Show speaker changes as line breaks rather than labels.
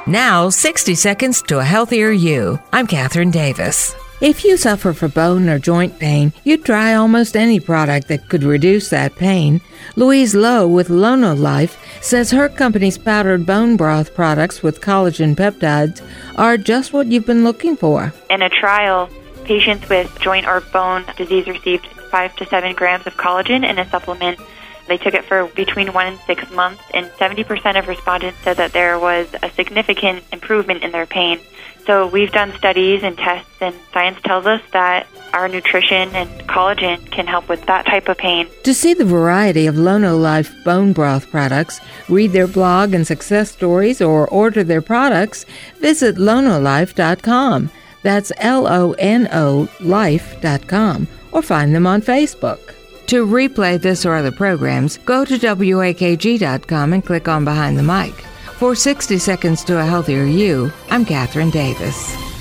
Now, 60 seconds to a healthier you. I'm Catherine Davis. If you suffer from bone or joint pain, you'd try almost any product that could reduce that pain. Louise Lowe with Lono Life says her company's powdered bone broth products with collagen peptides are just what you've been looking for.
In a trial, patients with joint or bone disease received 5 to 7 grams of collagen in a supplement. They took it for between 1 and 6 months, and 70% of respondents said that there was a significant improvement in their pain. So we've done studies and tests, and science tells us that our nutrition and collagen can help with that type of pain.
To see the variety of Lono Life bone broth products, read their blog and success stories, or order their products, visit lonolife.com. That's LONO life.com, or find them on Facebook. To replay this or other programs, go to WAKG.com and click on Behind the Mic. For 60 Seconds to a Healthier You, I'm Catherine Davis.